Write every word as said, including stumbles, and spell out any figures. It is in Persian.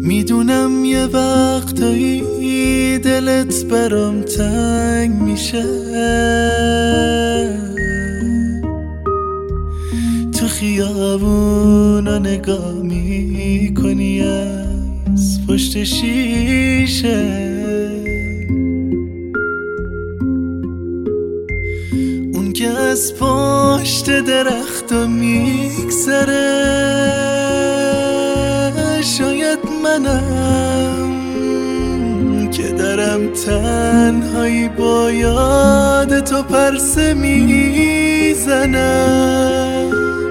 میدونم یه وقتایی دلت برام تنگ میشه، تو خیابونا نگاه میکنی از پشت شیشه، اون که از پشت درختا میگذره شاید منم که درم تنهایی با یاد تو پرسه میزنم.